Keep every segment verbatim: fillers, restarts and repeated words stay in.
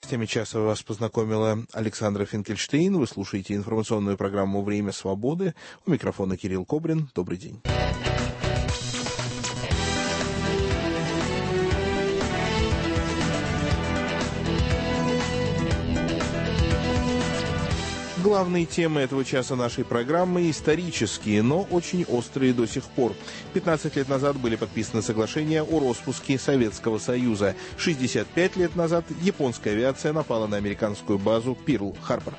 новостями часа вас познакомила Александра Финкельштейн. Вы слушаете информационную программу «Время свободы». У микрофона Кирилл Кобрин. Добрый день. Главные темы этого часа нашей программы исторические, но очень острые до сих пор. пятнадцать лет назад были подписаны соглашения о распуске Советского Союза. шестьдесят пять лет назад японская авиация напала на американскую базу Перл-Харбор.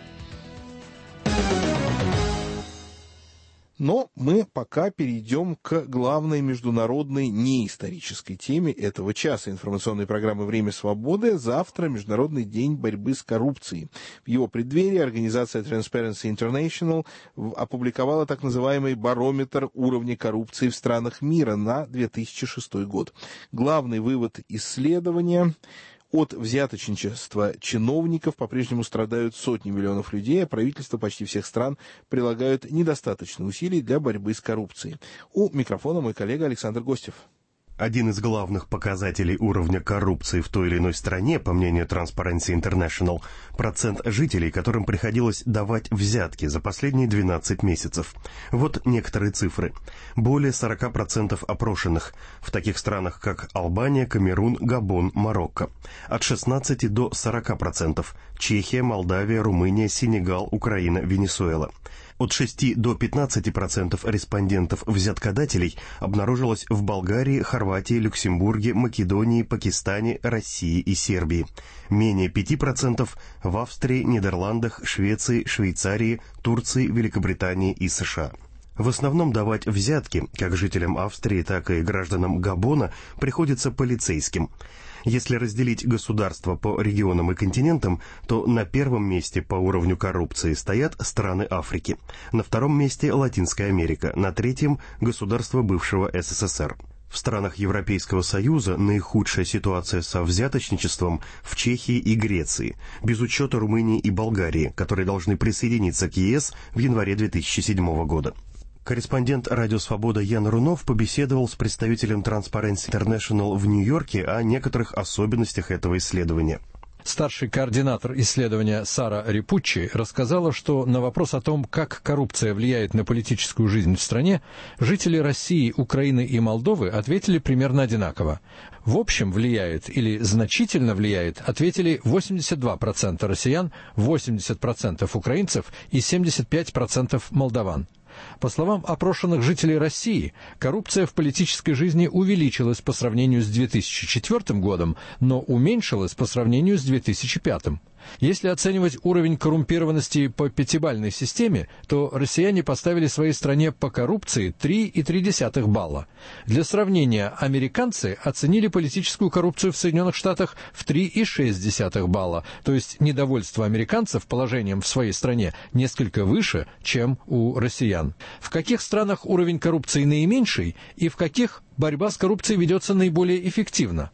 Но мы пока перейдем к главной международной неисторической теме этого часа информационной программы «Время свободы». Завтра Международный день борьбы с коррупцией. В его преддверии организация Transparency International опубликовала так называемый барометр уровня коррупции в странах мира на две тысячи шестой год. Главный вывод исследования: от взяточничества чиновников по-прежнему страдают сотни миллионов людей, а правительства почти всех стран прилагают недостаточно усилий для борьбы с коррупцией. У микрофона мой коллега Александр Гостев. Один из главных показателей уровня коррупции в той или иной стране, по мнению Transparency International, процент жителей, которым приходилось давать взятки за последние двенадцать месяцев. Вот некоторые цифры. Более сорок процентов опрошенных в таких странах, как Албания, Камерун, Габон, Марокко. От шестнадцати до сорока процентов. Чехия, Молдавия, Румыния, Сенегал, Украина, Венесуэла. От шести до пятнадцати процентов респондентов-взяткодателей обнаружилось в Болгарии, Хорватии, Люксембурге, Македонии, Пакистане, России и Сербии. Менее пяти процентов в Австрии, Нидерландах, Швеции, Швейцарии, Турции, Великобритании и США. В основном давать взятки, как жителям Австрии, так и гражданам Габона, приходится полицейским. Если разделить государства по регионам и континентам, то на первом месте по уровню коррупции стоят страны Африки, на втором месте Латинская Америка, на третьем – государства бывшего СССР. В странах Европейского Союза наихудшая ситуация со взяточничеством в Чехии и Греции, без учета Румынии и Болгарии, которые должны присоединиться к ЕС в январе две тысячи седьмого года. Корреспондент «Радио Свобода» Ян Рунов побеседовал с представителем Transparency International в Нью-Йорке о некоторых особенностях этого исследования. Старший координатор исследования Сара Рипуччи рассказала, что на вопрос о том, как коррупция влияет на политическую жизнь в стране, жители России, Украины и Молдовы ответили примерно одинаково. В общем, влияет или значительно влияет, ответили восемьдесят два процента россиян, восемьдесят процентов украинцев и семьдесят пять процентов молдаван. По словам опрошенных жителей России, коррупция в политической жизни увеличилась по сравнению с две тысячи четвёртым годом, но уменьшилась по сравнению с две тысячи пятым. Если оценивать уровень коррумпированности по пятибалльной системе, то россияне поставили своей стране по коррупции три и три десятых балла. Для сравнения, американцы оценили политическую коррупцию в Соединенных Штатах в три и шесть десятых балла, то есть недовольство американцев положением в своей стране несколько выше, чем у россиян. В каких странах уровень коррупции наименьший и в каких борьба с коррупцией ведется наиболее эффективно?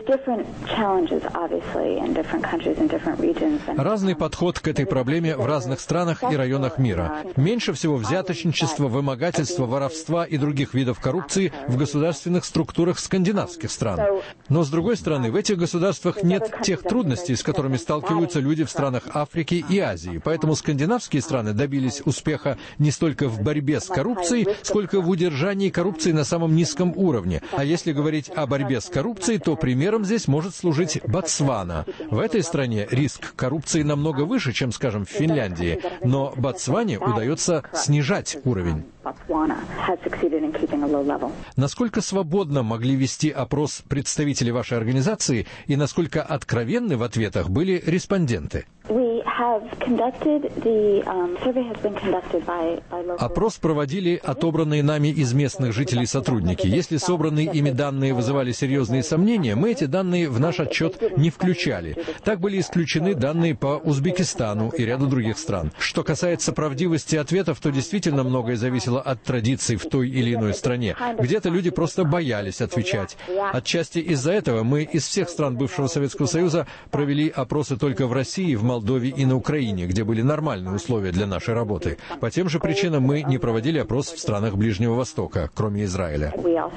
Разный подход к этой проблеме в разных странах и районах мира. Меньше всего взяточничества, вымогательства, воровства и других видов коррупции в государственных структурах скандинавских стран. Но, с другой стороны, в этих государствах нет тех трудностей, с которыми сталкиваются люди в странах Африки и Азии. Поэтому скандинавские страны добились успеха не столько в борьбе с коррупцией, сколько в удержании коррупции на самом низком уровне. А если говорить о борьбе с коррупцией, то примером здесь может служить Ботсвана. В этой стране риск коррупции намного выше, чем, скажем, в Финляндии, но Ботсване удается снижать уровень. Насколько свободно могли вести опрос представители вашей организации и насколько откровенны в ответах были респонденты? Опрос проводили отобранные нами из местных жителей сотрудники. Если собранные ими данные вызывали серьезные сомнения, мы эти данные в наш отчет не включали. Так были исключены данные по Узбекистану и ряду других стран. Что касается правдивости ответов, то действительно многое зависело от традиций в той или иной стране. Где-то люди просто боялись отвечать. Отчасти из-за этого мы из всех стран бывшего Советского Союза провели опросы только в России, в Молдове и на Украине, где были нормальные условия для нашей работы. По тем же причинам мы не проводили опрос в странах Ближнего Востока, кроме Израиля.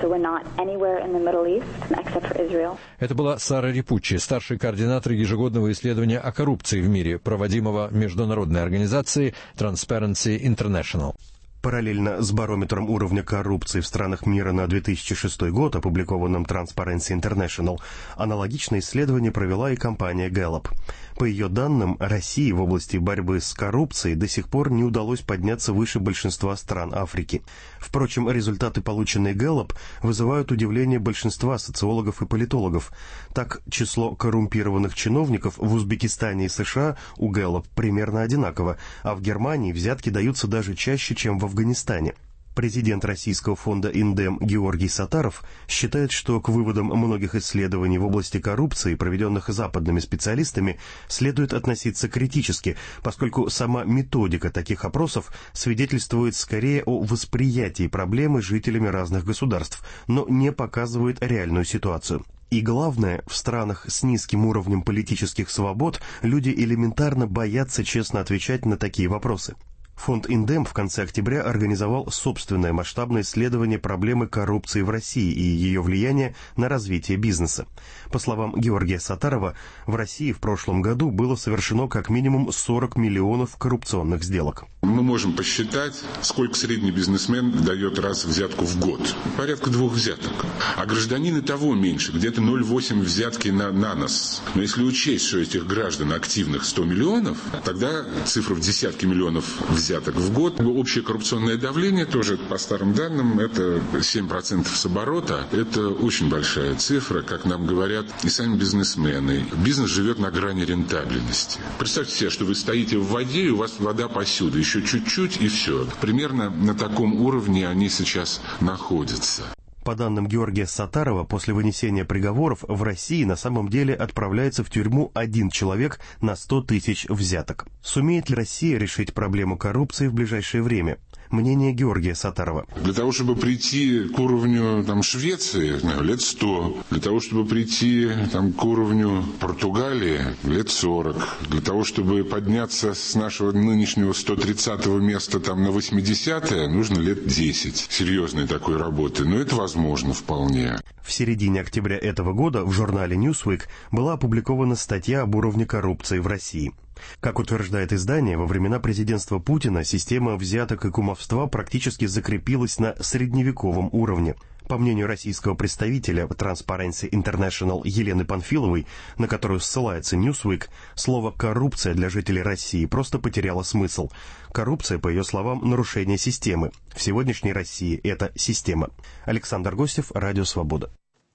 Это была Сара Рипуччи, старший координатор ежегодного исследования о коррупции в мире, проводимого международной организацией Transparency International. Параллельно с барометром уровня коррупции в странах мира на две тысячи шестой год, опубликованным Transparency International, аналогичное исследование провела и компания Gallup. По ее данным, России в области борьбы с коррупцией до сих пор не удалось подняться выше большинства стран Африки. Впрочем, результаты, полученные Gallup, вызывают удивление большинства социологов и политологов. Так, число коррумпированных чиновников в Узбекистане и США у Gallup примерно одинаково, а в Германии взятки даются даже чаще, чем в Афганистане. Президент российского фонда «Индем» Георгий Сатаров считает, что к выводам многих исследований в области коррупции, проведенных западными специалистами, следует относиться критически, поскольку сама методика таких опросов свидетельствует скорее о восприятии проблемы жителями разных государств, но не показывает реальную ситуацию. И главное, в странах с низким уровнем политических свобод люди элементарно боятся честно отвечать на такие вопросы. Фонд «Индем» в конце октября организовал собственное масштабное исследование проблемы коррупции в России и ее влияния на развитие бизнеса. По словам Георгия Сатарова, в России в прошлом году было совершено как минимум сорок миллионов коррупционных сделок. Мы можем посчитать, сколько средний бизнесмен дает раз взятку в год. Порядка двух взяток. А гражданин и того меньше, где-то ноль целых восемь десятых взятки на, на нос. Но если учесть, что этих граждан активных сто миллионов, тогда цифра в десятки миллионов взяток. взяток в год. Общее коррупционное давление, тоже по старым данным, это семь процентов с оборота. Это очень большая цифра, как нам говорят и сами бизнесмены. Бизнес живет на грани рентабельности. Представьте себе, что вы стоите в воде, и у вас вода повсюду. Еще чуть-чуть, и все. Примерно на таком уровне они сейчас находятся. По данным Георгия Сатарова, после вынесения приговоров в России на самом деле отправляется в тюрьму один человек на сто тысяч взяток. Сумеет ли Россия решить проблему коррупции в ближайшее время? Мнение Георгия Сатарова. Для того, чтобы прийти к уровню там, Швеции, знаю, лет сто. Для того, чтобы прийти там, к уровню Португалии, лет сорок. Для того, чтобы подняться с нашего нынешнего сто тридцатого места там, на восьмидесятое, нужно лет десять. Серьезной такой работы. Но это возможно вполне. В середине октября этого года в журнале Newsweek была опубликована статья об уровне коррупции в России. Как утверждает издание, во времена президентства Путина система взяток и кумовства практически закрепилась на средневековом уровне. По мнению российского представителя Transparency International Елены Панфиловой, на которую ссылается Newsweek, слово «коррупция» для жителей России просто потеряло смысл. Коррупция, по ее словам, нарушение системы. В сегодняшней России это система. Александр Гостев, Радио Свобода.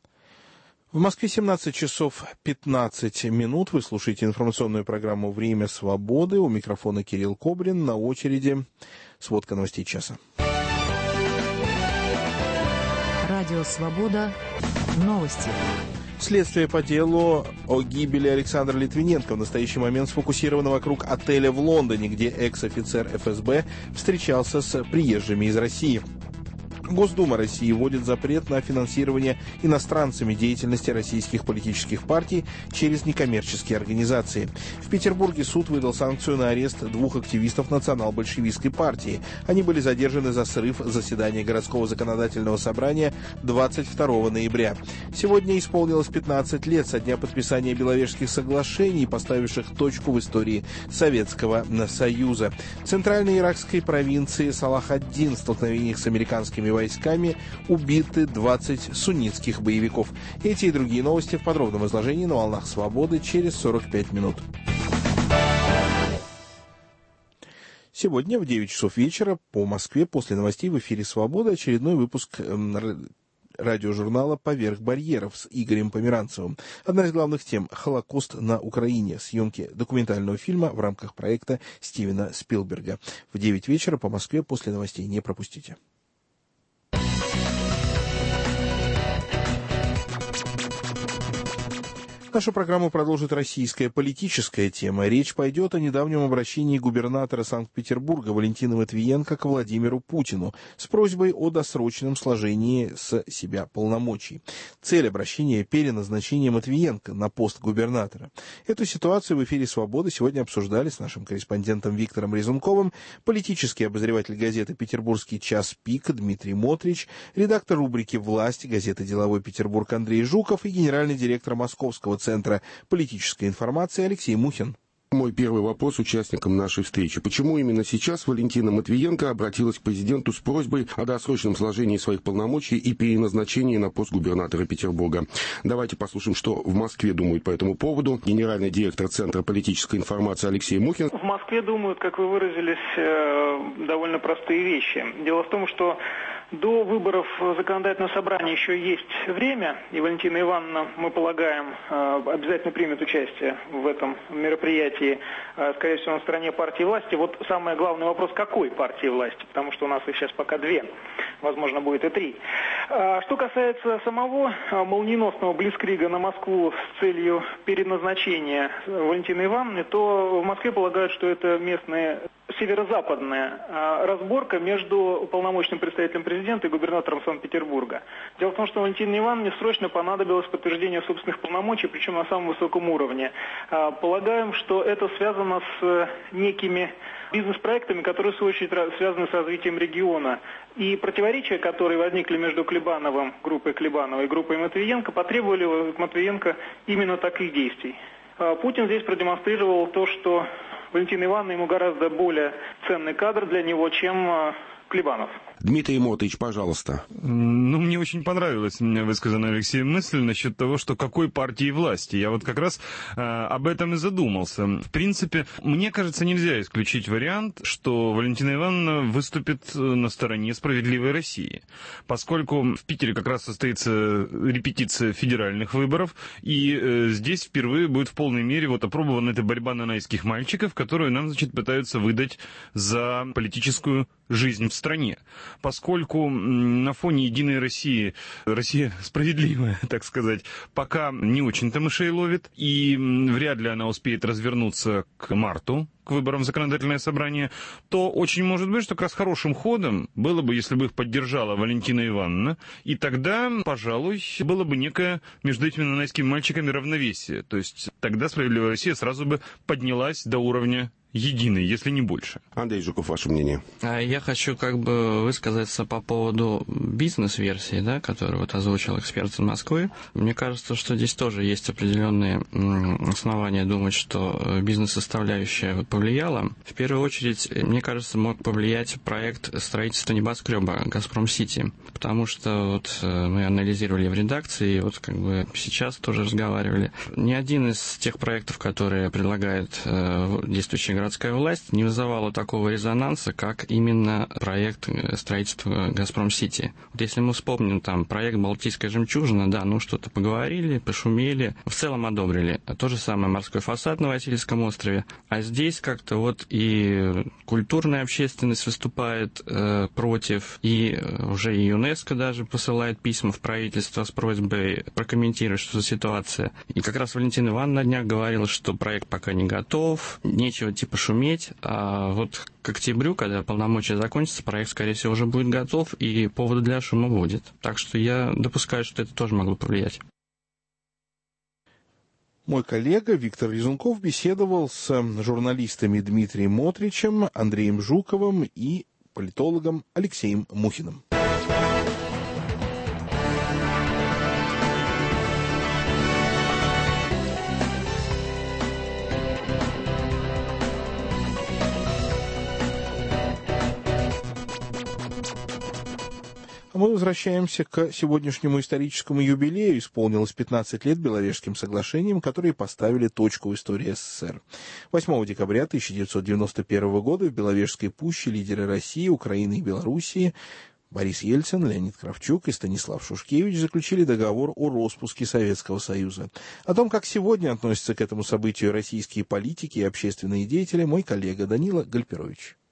В Москве семнадцать часов пятнадцать минут. Вы слушаете информационную программу «Время свободы». У микрофона Кирилл Кобрин. На очереди сводка новостей часа. Радио «Свобода». Новости. Следствие по делу о гибели Александра Литвиненко в настоящий момент сфокусировано вокруг отеля в Лондоне, где экс-офицер эф эс бэ встречался с приезжими из России. Госдума России вводит запрет на финансирование иностранцами деятельности российских политических партий через некоммерческие организации. В Петербурге суд выдал санкцию на арест двух активистов национал-большевистской партии. Они были задержаны за срыв заседания городского законодательного собрания двадцать второго ноября. Сегодня исполнилось пятнадцать лет со дня подписания Беловежских соглашений, поставивших точку в истории Советского Союза. В центральной иракской провинции Салах-ад-Дин в столкновениях с американскими войсками убиты двадцать суннитских боевиков. Эти и другие новости в подробном изложении на волнах свободы через сорок пять минут. Сегодня в девять часов вечера по Москве после новостей в эфире «Свобода» очередной выпуск радиожурнала «Поверх барьеров» с Игорем Померанцевым. Одна из главных тем – Холокост на Украине. Съемки документального фильма в рамках проекта Стивена Спилберга. В девять вечера по Москве после новостей. Не пропустите. Нашу программу продолжит российская политическая тема. Речь пойдет о недавнем обращении губернатора Санкт-Петербурга Валентины Матвиенко к Владимиру Путину с просьбой о досрочном сложении с себя полномочий. Цель обращения – переназначение Матвиенко на пост губернатора. Эту ситуацию в эфире «Свободы» сегодня обсуждали с нашим корреспондентом Виктором Резунковым, политический обозреватель газеты «Петербургский час пик» Дмитрий Мотрич, редактор рубрики «Власть» газеты «Деловой Петербург» Андрей Жуков и генеральный директор Московского Центра политической информации Алексей Мухин. Мой первый вопрос участникам нашей встречи. Почему именно сейчас Валентина Матвиенко обратилась к президенту с просьбой о досрочном сложении своих полномочий и переназначении на пост губернатора Петербурга? Давайте послушаем, что в Москве думают по этому поводу генеральный директор Центра политической информации Алексей Мухин. В Москве думают, как вы выразились, довольно простые вещи. Дело в том, что до выборов законодательного собрания еще есть время, и Валентина Ивановна, мы полагаем, обязательно примет участие в этом мероприятии, скорее всего, на стороне партии власти. Вот самый главный вопрос, какой партии власти, потому что у нас их сейчас пока две, возможно, будет и три. Что касается самого молниеносного блицкрига на Москву с целью переназначения Валентины Ивановны, то в Москве полагают, что это местная северо-западная разборка между уполномоченным представителем президента и губернатором Санкт-Петербурга. Дело в том, что Валентине Ивановне срочно понадобилось подтверждение собственных полномочий, причем на самом высоком уровне. Полагаем, что это связано с некими бизнес-проектами, которые, в свою очередь, связаны с развитием региона. И противоречия, которые возникли между Клебановым, группой Клебанова и группой Матвиенко, потребовали от Матвиенко именно таких действий. Путин здесь продемонстрировал то, что Валентина Ивановна ему гораздо более ценный кадр для него, чем Клебанов. Дмитрий Мотович, пожалуйста. Ну, мне очень понравилась высказанная Алексеем мысль насчет того, что какой партии власти. Я вот как раз э, об этом и задумался. В принципе, мне кажется, нельзя исключить вариант, что Валентина Ивановна выступит на стороне «Справедливой России», поскольку в Питере как раз состоится репетиция федеральных выборов, и э, здесь впервые будет в полной мере вот опробована эта борьба нанайских мальчиков, которую нам, значит, пытаются выдать за политическую жизнь в стране. Поскольку на фоне «Единой России» Россия справедливая, так сказать, пока не очень-то мышей ловит, и вряд ли она успеет развернуться к марту, к выборам в законодательное собрание, то очень может быть, что как раз хорошим ходом было бы, если бы их поддержала Валентина Ивановна, и тогда, пожалуй, было бы некое между этими нанайскими мальчиками равновесие. То есть тогда «Справедливая Россия» сразу бы поднялась до уровня единый, если не больше. Андрей Жуков, ваше мнение? Я хочу как бы высказаться по поводу бизнес-версии, да, которую вот озвучил эксперт из Москвы. Мне кажется, что здесь тоже есть определенные основания думать, что бизнес-составляющая повлияла. В первую очередь, мне кажется, мог повлиять проект строительства небоскреба «Газпром-Сити», потому что вот мы анализировали в редакции, и вот как бы сейчас тоже разговаривали. Ни один из тех проектов, которые предлагает действующая городская власть, не вызывала такого резонанса, как именно проект строительства «Газпром-Сити». Вот если мы вспомним там проект «Балтийская жемчужина», да, ну что-то поговорили, пошумели, в целом одобрили. То же самое морской фасад на Васильевском острове. А здесь как-то вот и культурная общественность выступает э, против, и уже и ЮНЕСКО даже посылает письма в правительство с просьбой прокомментировать, что за ситуация. И как раз Валентина Ивановна на днях говорила, что проект пока не готов, нечего типа шуметь, а вот к октябрю, когда полномочия закончатся, проект, скорее всего, уже будет готов, и повода для шума будет. Так что я допускаю, что это тоже могло повлиять. Мой коллега Виктор Резунков беседовал с журналистами Дмитрием Мотричем, Андреем Жуковым и политологом Алексеем Мухиным. Мы возвращаемся к сегодняшнему историческому юбилею. Исполнилось пятнадцать лет Беловежским соглашениям, которые поставили точку в истории СССР. восьмого декабря тысяча девятьсот девяносто первого года в Беловежской пуще лидеры России, Украины и Белоруссии Борис Ельцин, Леонид Кравчук и Станислав Шушкевич заключили договор о распуске Советского Союза. О том, как сегодня относятся к этому событию российские политики и общественные деятели, мой коллега Данила Гальперович.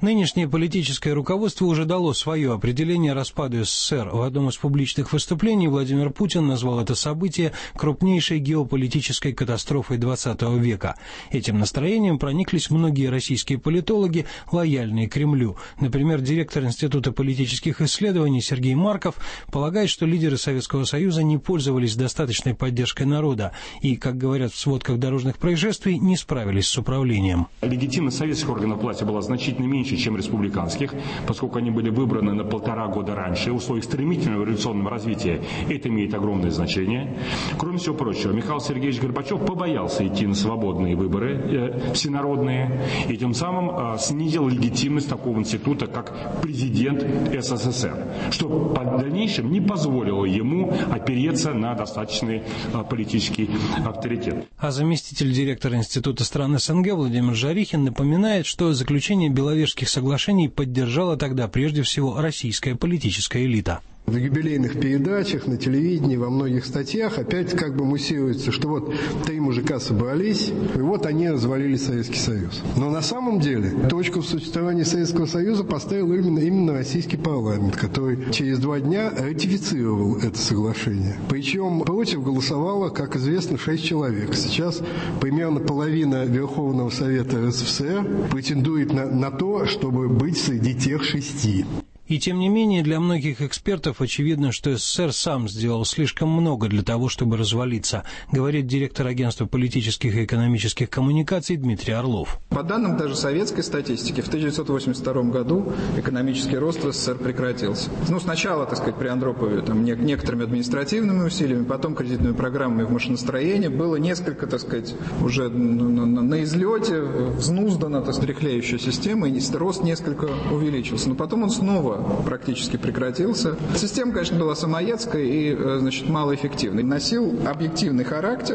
Нынешнее политическое руководство уже дало свое определение распаду СССР. В одном из публичных выступлений Владимир Путин назвал это событие крупнейшей геополитической катастрофой двадцатого века. Этим настроением прониклись многие российские политологи, лояльные Кремлю. Например, директор Института политических исследований Сергей Марков полагает, что лидеры Советского Союза не пользовались достаточной поддержкой народа и, как говорят в сводках дорожных происшествий, не справились с управлением. Легитимность советских органов власти была значительно меньше, чем республиканских, поскольку они были выбраны на полтора года раньше. В условиях стремительного революционного развития это имеет огромное значение. Кроме всего прочего, Михаил Сергеевич Горбачев побоялся идти на свободные выборы э, всенародные и тем самым э, снизил легитимность такого института, как президент СССР, что в дальнейшем не позволило ему опереться на достаточный э, политический авторитет. А заместитель директора Института стран СНГ Владимир Жарихин напоминает, что заключение Беловежских соглашений поддержала тогда прежде всего российская политическая элита. В юбилейных передачах, на телевидении, во многих статьях опять как бы муссируется, что вот три мужика собрались, и вот они развалили Советский Союз. Но на самом деле точку в существовании Советского Союза поставил именно, именно российский парламент, который через два дня ратифицировал это соглашение. Причем против голосовало, как известно, шесть человек. Сейчас примерно половина Верховного Совета РСФСР претендует на, на то, чтобы быть среди тех шести. И тем не менее, для многих экспертов очевидно, что СССР сам сделал слишком много для того, чтобы развалиться, говорит директор агентства политических и экономических коммуникаций Дмитрий Орлов. По данным даже советской статистики, в тысяча девятьсот восемьдесят втором году экономический рост в СССР прекратился. Ну, сначала, так сказать, при Андропове там, не, некоторыми административными усилиями, потом кредитными программами в машиностроении было несколько, так сказать, уже на, на, на излете, взнуздана, так сказать, дряхлеющая система, и рост несколько увеличился. Но потом он снова практически прекратился. Система, конечно, была самоедская и, значит, малоэффективной. Носил объективный характер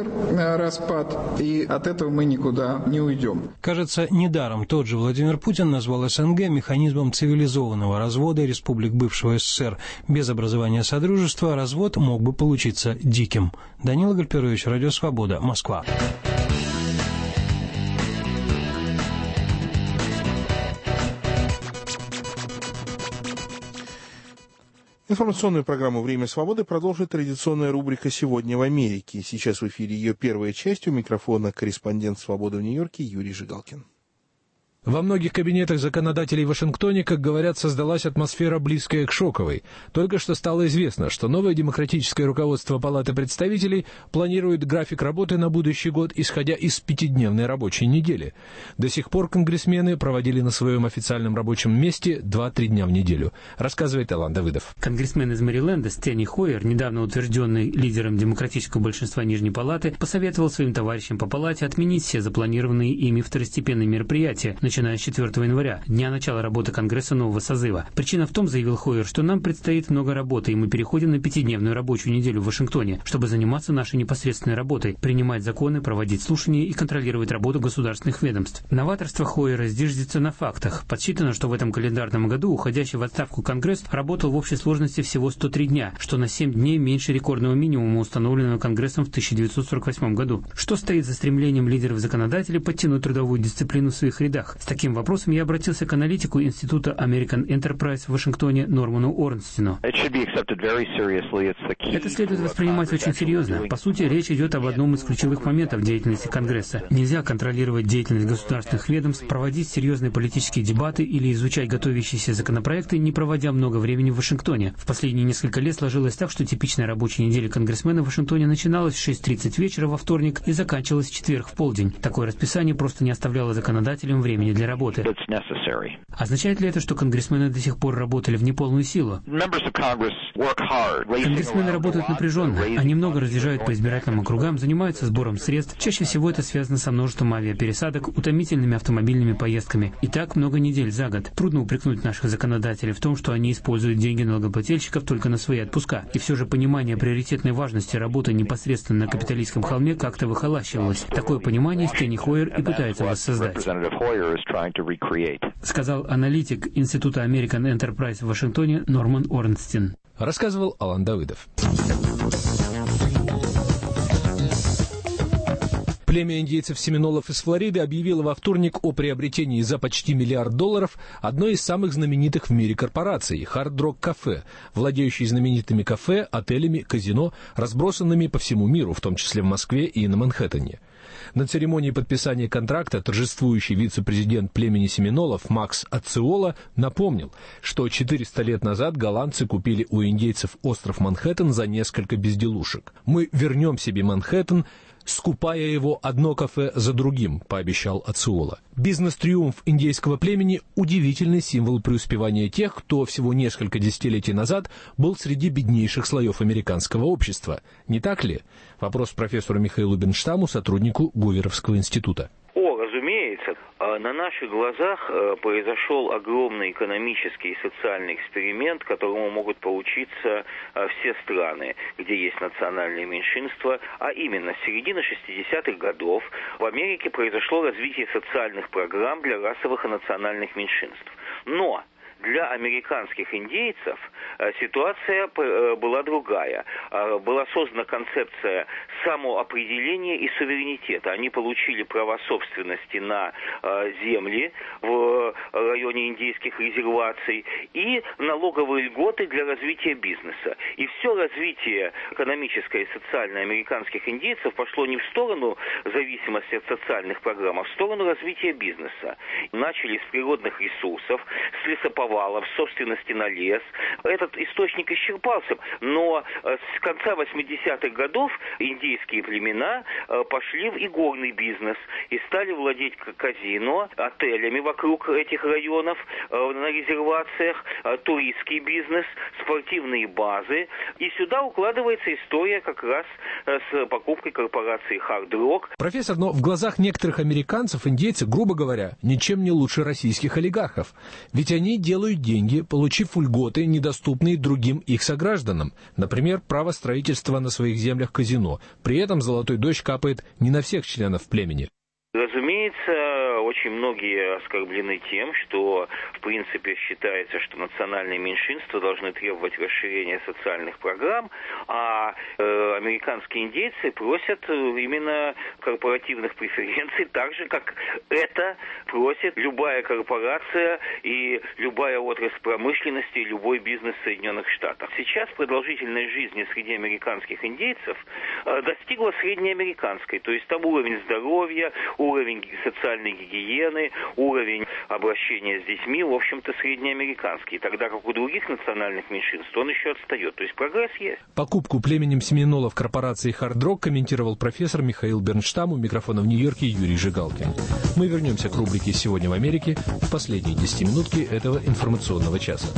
распад, и от этого мы никуда не уйдем. Кажется, недаром тот же Владимир Путин назвал СНГ механизмом цивилизованного развода республик бывшего СССР. Без образования Содружества развод мог бы получиться диким. Данила Гальперович, Радио Свобода, Москва. Информационную программу «Время свободы» продолжит традиционная рубрика «Сегодня в Америке». Сейчас в эфире ее первая часть. У микрофона корреспондент «Свободы» в Нью-Йорке Юрий Жигалкин. Во многих кабинетах законодателей в Вашингтоне, как говорят, создалась атмосфера, близкая к шоковой. Только что стало известно, что новое демократическое руководство Палаты представителей планирует график работы на будущий год, исходя из пятидневной рабочей недели. До сих пор конгрессмены проводили на своем официальном рабочем месте два-три дня в неделю, рассказывает Алан Давыдов. Конгрессмен из Мэриленда Стени Хойер, недавно утвержденный лидером демократического большинства Нижней Палаты, посоветовал своим товарищам по Палате отменить все запланированные ими второстепенные мероприятия, начиная с четвёртого января, дня начала работы Конгресса нового созыва. Причина в том, заявил Хойер, что нам предстоит много работы, и мы переходим на пятидневную рабочую неделю в Вашингтоне, чтобы заниматься нашей непосредственной работой, принимать законы, проводить слушания и контролировать работу государственных ведомств. Новаторство Хойера зиждется на фактах. Подсчитано, что в этом календарном году уходящий в отставку Конгресс работал в общей сложности всего сто три дня, что на семь дней меньше рекордного минимума, установленного Конгрессом в тысяча девятьсот сорок восьмом году. Что стоит за стремлением лидеров-законодателей подтянуть трудовую дисциплину в своих рядах? С таким вопросом я обратился к аналитику Института American Enterprise в Вашингтоне Норману Орнстину. Это следует воспринимать очень серьезно. По сути, речь идет об одном из ключевых моментов деятельности Конгресса. Нельзя контролировать деятельность государственных ведомств, проводить серьезные политические дебаты или изучать готовящиеся законопроекты, не проводя много времени в Вашингтоне. В последние несколько лет сложилось так, что типичная рабочая неделя конгрессмена в Вашингтоне начиналась в шесть тридцать вечера во вторник и заканчивалась в четверг в полдень. Такое расписание просто не оставляло законодателям времени для работы. Означает ли это, что конгрессмены до сих пор работали в неполную силу? Конгрессмены работают напряженно. Они много разъезжают по избирательным округам, занимаются сбором средств. Чаще всего это связано со множеством авиапересадок, утомительными автомобильными поездками. И так много недель за год. Трудно упрекнуть наших законодателей в том, что они используют деньги налогоплательщиков только на свои отпуска. И все же понимание приоритетной важности работы непосредственно на капиталистском холме как-то выхолащивалось. Такое понимание Стени Хойер и пытается воссоздать, сказал аналитик Института American Enterprise в Вашингтоне Норман Орнстин. Рассказывал Алан Давыдов. Племя индейцев семинолов из Флориды объявило во вторник о приобретении за почти миллиард долларов одной из самых знаменитых в мире корпораций – Hard Rock Cafe, владеющей знаменитыми кафе, отелями, казино, разбросанными по всему миру, в том числе в Москве и на Манхэттене. На церемонии подписания контракта торжествующий вице-президент племени семинолов Макс Ациола напомнил, что четыреста лет назад голландцы купили у индейцев остров Манхэттен за несколько безделушек. «Мы вернем себе Манхэттен, скупая его одно кафе за другим», — пообещал Ациола. Бизнес-триумф индейского племени — удивительный символ преуспевания тех, кто всего несколько десятилетий назад был среди беднейших слоев американского общества. Не так ли? Вопрос профессору Михаилу Бернштаму, сотруднику Гуверовского института. О, разумеется. На наших глазах произошел огромный экономический и социальный эксперимент, которому могут поучиться все страны, где есть национальные меньшинства, а именно с середины шестидесятых годов в Америке произошло развитие социальных программ для расовых и национальных меньшинств. Но для американских индейцев ситуация была другая. Была создана концепция самоопределения и суверенитета. Они получили права собственности на земли в районе индейских резерваций и налоговые льготы для развития бизнеса. И все развитие экономическое и социальное американских индейцев пошло не в сторону зависимости от социальных программ, а в сторону развития бизнеса. Начали с природных ресурсов, с лесоповалов, собственности на лес. Этот источник исчерпался, но с конца восьмидесятых годов индейские племена пошли в игорный бизнес и стали владеть казино, отелями вокруг этих районов, на резервациях, туристский бизнес, спортивные базы. И сюда укладывается история как раз с покупкой корпорации Hard Rock. Профессор, но в глазах некоторых американцев индейцы, грубо говоря, ничем не лучше российских олигархов. Ведь они делают деньги, получив льготы, недоступные другим их согражданам. Например, право строительства на своих землях казино. При этом золотой дождь капает не на всех членов племени. Разумеется, очень многие оскорблены тем, что, в принципе, считается, что национальные меньшинства должны требовать расширения социальных программ, а э, американские индейцы просят именно корпоративных преференций, так же, как это просит любая корпорация и любая отрасль промышленности, и любой бизнес в Соединенных Штатах. Сейчас продолжительность жизни среди американских индейцев э, достигла среднеамериканской, то есть там уровень здоровья, уровень социальной гигиены, уровень обращения с детьми, в общем-то, среднеамериканский, тогда как у других национальных меньшинств он еще отстает. То есть прогресс есть. Покупку племенем семинолов корпорации Hard Rock комментировал профессор Михаил Бернштам, у микрофона в Нью-Йорке Юрий Жигалкин. Мы вернемся к рубрике «Сегодня в Америке» в последние десятиминутки этого информационного часа.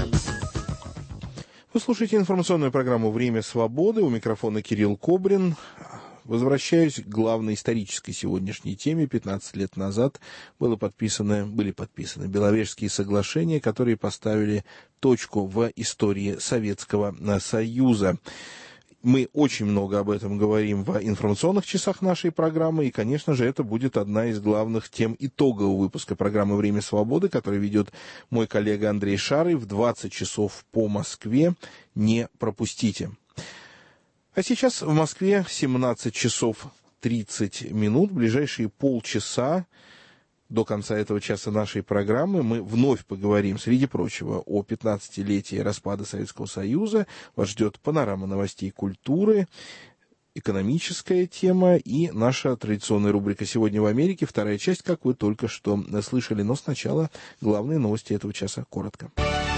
Вы слушаете информационную программу «Время свободы». У микрофона Кирилл Кобрин. Возвращаюсь к главной исторической сегодняшней теме. пятнадцать лет назад было подписано, были подписаны Беловежские соглашения, которые поставили точку в истории Советского Союза. Мы очень много об этом говорим в информационных часах нашей программы, и, конечно же, это будет одна из главных тем итогового выпуска программы «Время свободы», который ведет мой коллега Андрей Шарый в двадцать часов по Москве. Не пропустите. А сейчас в Москве семнадцать часов тридцать минут. В ближайшие полчаса до конца этого часа нашей программы мы вновь поговорим, среди прочего, о пятнадцатилетии распада Советского Союза. Вас ждет панорама новостей культуры, экономическая тема и наша традиционная рубрика «Сегодня в Америке», вторая часть, как вы только что слышали. Но сначала главные новости этого часа коротко.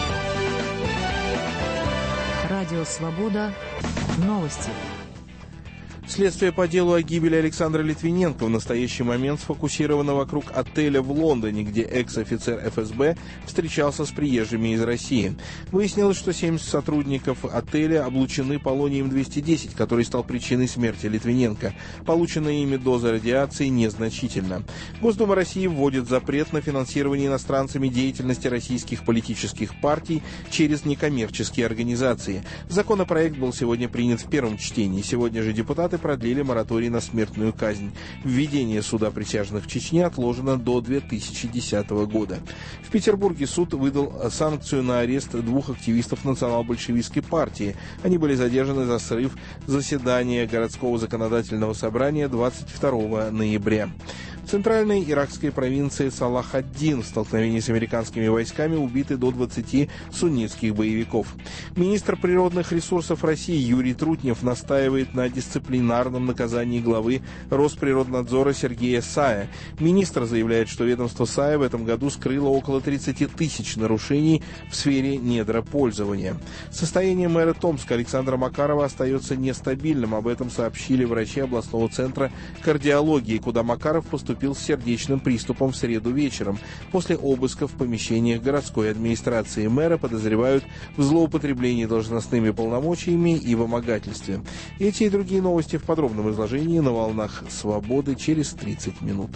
Радио «Свобода». Новости. Следствие по делу о гибели Александра Литвиненко в настоящий момент сфокусировано вокруг отеля в Лондоне, где экс-офицер эф эс бэ встречался с приезжими из России. Выяснилось, что семьдесят сотрудников отеля облучены полонием двести десять, который стал причиной смерти Литвиненко. Полученная ими доза радиации незначительна. Госдума России вводит запрет на финансирование иностранцами деятельности российских политических партий через некоммерческие организации. Законопроект был сегодня принят в первом чтении. Сегодня же депутаты продлили мораторий на смертную казнь. Введение суда присяжных в Чечне отложено до две тысячи десятого года. В Петербурге суд выдал санкцию на арест двух активистов национал-большевистской партии. Они были задержаны за срыв заседания городского законодательного собрания двадцать второго ноября. В центральной иракской провинции Салах-ад-Дин в столкновении с американскими войсками убиты до двадцати суннитских боевиков. Министр природных ресурсов России Юрий Трутнев настаивает на дисциплинарном наказании главы Росприроднадзора Сергея Сая. Министр заявляет, что ведомство Сая в этом году скрыло около тридцати тысяч нарушений в сфере недропользования. Состояние мэра Томска Александра Макарова остается нестабильным. Об этом сообщили врачи областного центра кардиологии, куда Макаров поступил с сердечным приступом в среду вечером. После обыска в помещениях городской администрации мэра подозревают в злоупотреблении должностными полномочиями и вымогательстве. Эти и другие новости в подробном изложении на волнах «Свободы» через тридцать минут.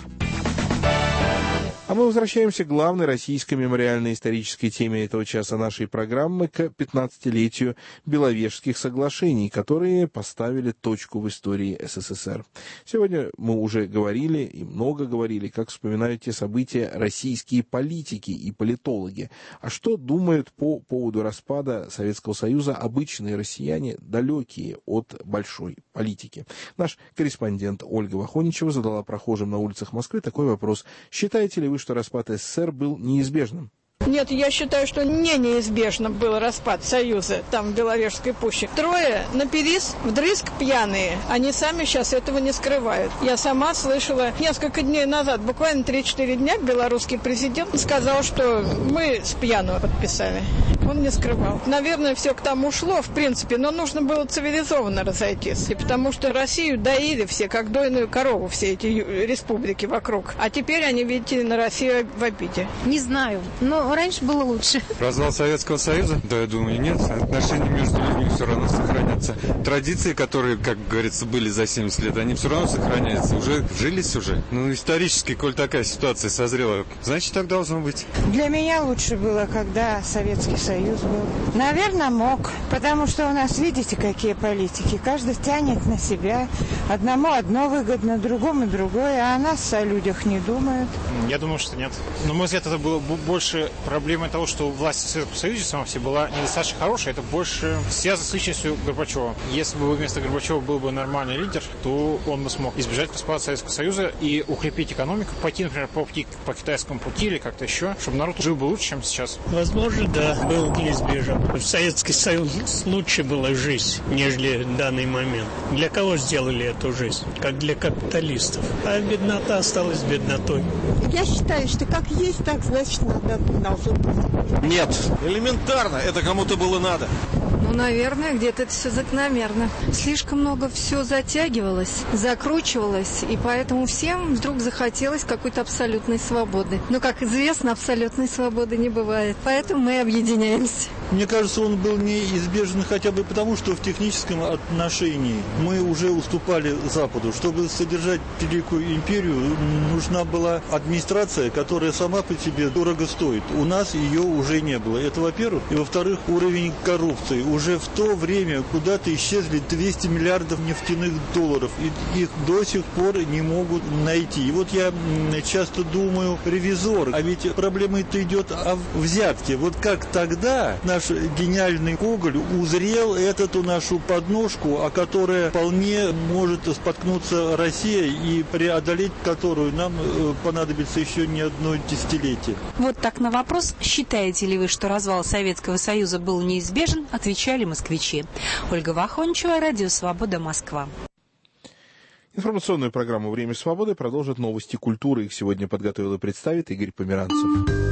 А мы возвращаемся к главной российской мемориальной исторической теме этого часа нашей программы, к пятнадцатилетию Беловежских соглашений, которые поставили точку в истории СССР. Сегодня мы уже говорили и много говорили, как вспоминают те события российские политики и политологи. А что думают по поводу распада Советского Союза обычные россияне, далекие от большой политики? Наш корреспондент Ольга Вахоничева задала прохожим на улицах Москвы такой вопрос. Считаете ли вы, что распад СССР был неизбежным? Нет, я считаю, что не неизбежно был распад Союза там, в Беловежской пуще. Трое напились вдрызг пьяные. Они сами сейчас этого не скрывают. Я сама слышала несколько дней назад, буквально три-четыре дня, белорусский президент сказал, что мы с пьяного подписали. Он не скрывал. Наверное, все к тому шло, в принципе, но нужно было цивилизованно разойтись. И потому что Россию доили все, как дойную корову, все эти республики вокруг. А теперь они, видите, на Россию в обиде. Не знаю, но раньше было лучше. Развал Советского Союза? Да, я думаю, нет. Отношения между людьми все равно сохранятся. Традиции, которые, как говорится, были за семьдесят лет, они все равно сохраняются. Уже вжились уже. Ну, исторически, коль такая ситуация созрела, значит, так должно быть. Для меня лучше было, когда Советский Союз был. Наверное, мог. Потому что у нас, видите, какие политики. Каждый тянет на себя. Одному одно выгодно, другому другое. А о нас, о людях не думают. Я думаю, что нет. На мой взгляд, это было больше проблемой того, что власть в Советском Союзе сама все была недостаточно хорошая. Это больше связано с личностью Горбачева. Если бы вместо Горбачева был бы нормальный лидер, то он бы смог избежать распада Советского Союза и укрепить экономику, пойти, например, по, пути, по китайскому пути или как-то еще, чтобы народ жил бы лучше, чем сейчас. Возможно, да, был неизбежен. В Советский Союз лучше была жизнь, нежели в данный момент. Для кого сделали эту жизнь? Как для капиталистов. А беднота осталась беднотой. Я считаю, что как есть, так значит надо должно быть. Нет, элементарно, это кому-то было надо. Ну, наверное, где-то это все закономерно. Слишком много все затягивалось, закручивалось, и поэтому всем вдруг захотелось какой-то абсолютной свободы. Но, как известно, абсолютной свободы не бывает. Поэтому мы объединяемся. Мне кажется, он был неизбежен хотя бы потому, что в техническом отношении мы уже уступали Западу. Чтобы содержать Великую империю, нужна была администрация, которая сама по себе дорого стоит. У нас ее уже не было. Это, во-первых. И, во-вторых, уровень коррупции. Уже в то время куда-то исчезли двести миллиардов нефтяных долларов. И их до сих пор не могут найти. И вот я часто думаю, ревизор, а ведь проблема-то идет о взятке. Вот как тогда наш гениальный Гоголь узрел эту нашу подножку, о которой вполне может споткнуться Россия и преодолеть которую нам понадобится еще не одно десятилетие. Вот так на вопрос, считаете ли вы, что развал Советского Союза был неизбежен, отвечали москвичи. Ольга Вахончева, Радио Свобода, Москва. Информационную программу «Время свободы» продолжат новости культуры. Их сегодня подготовил и представит Игорь Померанцев.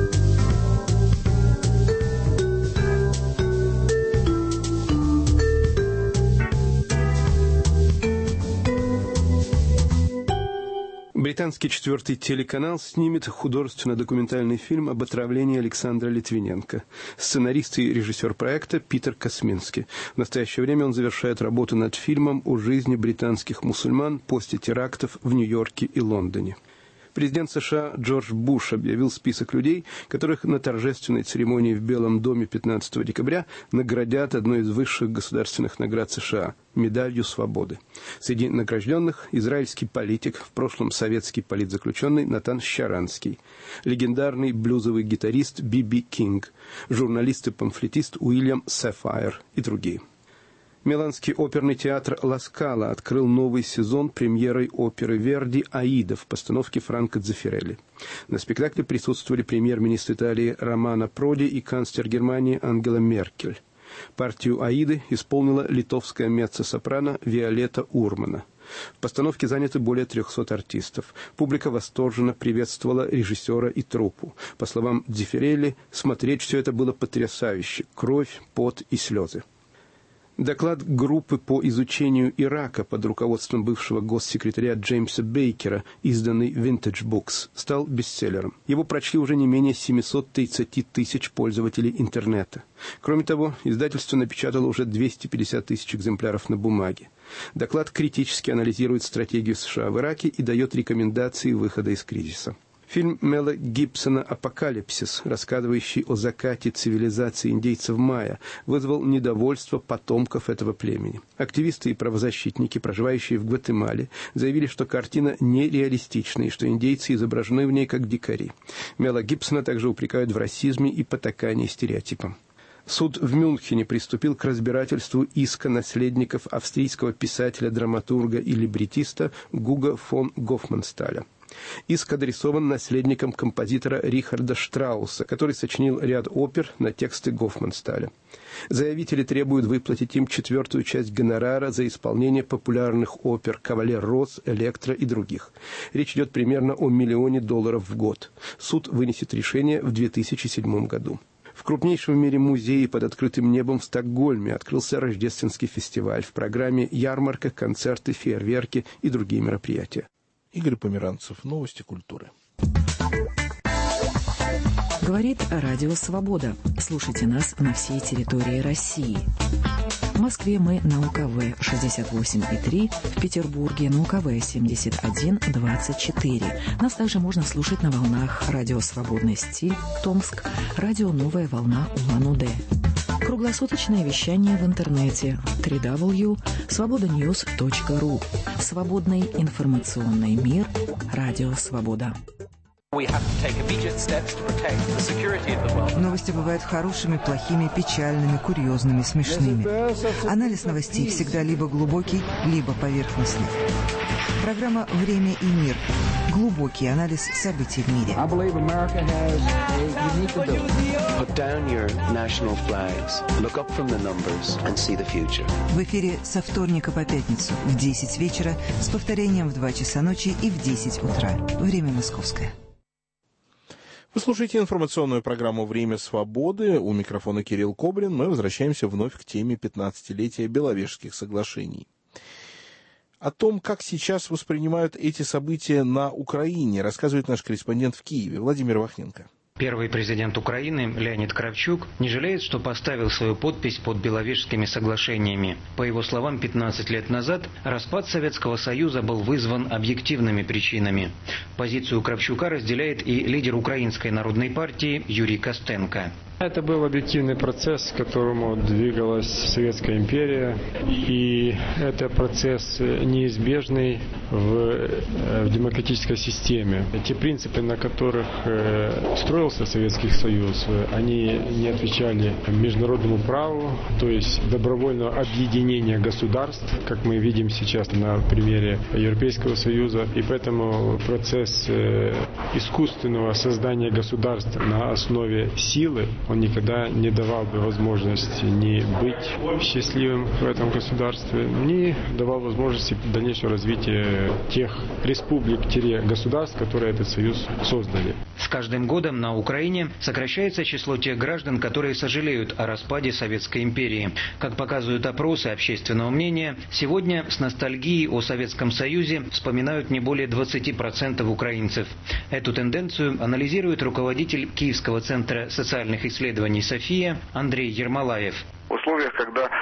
Британский четвертый телеканал снимет художественно-документальный фильм об отравлении Александра Литвиненко. Сценарист и режиссер проекта Питер Косминский. В настоящее время он завершает работу над фильмом о жизни британских мусульман после терактов в Нью-Йорке и Лондоне. Президент США Джордж Буш объявил список людей, которых на торжественной церемонии в Белом доме пятнадцатого декабря наградят одной из высших государственных наград США – медалью свободы. Среди награжденных израильский политик, в прошлом советский политзаключенный Натан Щаранский, легендарный блюзовый гитарист Би Би Кинг, журналист и памфлетист Уильям Сафайр и другие. Миланский оперный театр «Ла Скала» открыл новый сезон премьерой оперы Верди «Аида» в постановке Франко Дзеффирелли. На спектакле присутствовали премьер-министр Италии Романо Проди и канцлер Германии Ангела Меркель. Партию «Аиды» исполнила литовская меццо-сопрано Виолетта Урмана. В постановке заняты более трехсот артистов. Публика восторженно приветствовала режиссера и труппу. По словам Дзеффирелли, смотреть все это было потрясающе. Кровь, пот и слезы. Доклад группы по изучению Ирака под руководством бывшего госсекретаря Джеймса Бейкера, изданный Vintage Books, стал бестселлером. Его прочли уже не менее семьсот тридцать тысяч пользователей интернета. Кроме того, издательство напечатало уже двести пятьдесят тысяч экземпляров на бумаге. Доклад критически анализирует стратегию США в Ираке и дает рекомендации выхода из кризиса. Фильм Мела Гибсона «Апокалипсис», рассказывающий о закате цивилизации индейцев майя, вызвал недовольство потомков этого племени. Активисты и правозащитники, проживающие в Гватемале, заявили, что картина нереалистична и что индейцы изображены в ней как дикари. Мела Гибсона также упрекают в расизме и потакании стереотипам. Суд в Мюнхене приступил к разбирательству иска наследников австрийского писателя, драматурга и либретиста Гуго фон Гофмансталя. Иск адресован наследникам композитора Рихарда Штрауса, который сочинил ряд опер на тексты Гофмансталя. Заявители требуют выплатить им четвертую часть гонорара за исполнение популярных опер «Кавалер Роз», «Электро» и других. Речь идет примерно о миллионе долларов в год. Суд вынесет решение в две тысячи седьмом году. В крупнейшем в мире музее под открытым небом в Стокгольме открылся рождественский фестиваль. В программе ярмарка, концерты, фейерверки и другие мероприятия. Игорь Померанцев. Новости культуры. Говорит Радио Свобода. Слушайте нас на всей территории России. В Москве мы на УКВ шестьдесят восемь и три, в Петербурге на УКВ семьдесят один двадцать четыре. Нас также можно слушать на волнах Радио Свободный стиль, Томск, Радио Новая волна Улан-Удэ. Круглосуточное вещание в интернете дабл ю дабл ю дабл ю точка свобода ньюс точка ру. Свободный информационный мир. Радио Свобода. Новости бывают хорошими, плохими, печальными, курьезными, смешными. Анализ новостей всегда либо глубокий, либо поверхностный. Программа «Время и мир». Глубокий анализ событий в мире. В эфире со вторника по пятницу в десять вечера с повторением в два часа ночи и в десять утра. Время московское. Вы слушаете информационную программу «Время свободы». У микрофона Кирилл Кобрин. Мы возвращаемся вновь к теме пятнадцатилетия Беловежских соглашений. О том, как сейчас воспринимают эти события на Украине, рассказывает наш корреспондент в Киеве Владимир Вахненко. Первый президент Украины Леонид Кравчук не жалеет, что поставил свою подпись под Беловежскими соглашениями. По его словам, пятнадцать лет назад распад Советского Союза был вызван объективными причинами. Позицию Кравчука разделяет и лидер Украинской народной партии Юрий Костенко. Это был объективный процесс, к которому двигалась Советская империя, и это процесс неизбежный в, в демократической системе. Те принципы, на которых э, строился Советский Союз, они не отвечали международному праву, то есть добровольного объединения государств, как мы видим сейчас на примере Европейского Союза, и поэтому процесс э, искусственного создания государств на основе силы, он никогда не давал бы возможности ни быть счастливым в этом государстве, ни давал возможности дальнейшего развития тех республик-государств, которые этот союз создали. С каждым годом на Украине сокращается число тех граждан, которые сожалеют о распаде Советской империи. Как показывают опросы общественного мнения, сегодня с ностальгией о Советском Союзе вспоминают не более двадцати процентов украинцев. Эту тенденцию анализирует руководитель Киевского центра социальных исследований «София» Андрей Ермолаев. В условиях, когда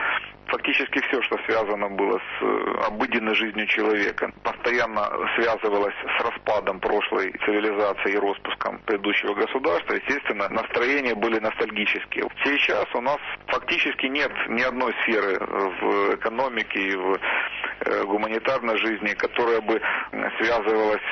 Фактически все, что связано было с обыденной жизнью человека, постоянно связывалось с распадом прошлой цивилизации и распуском предыдущего государства. Естественно, настроения были ностальгические. Сейчас у нас фактически нет ни одной сферы в экономике и в гуманитарной жизни, которая бы связывалась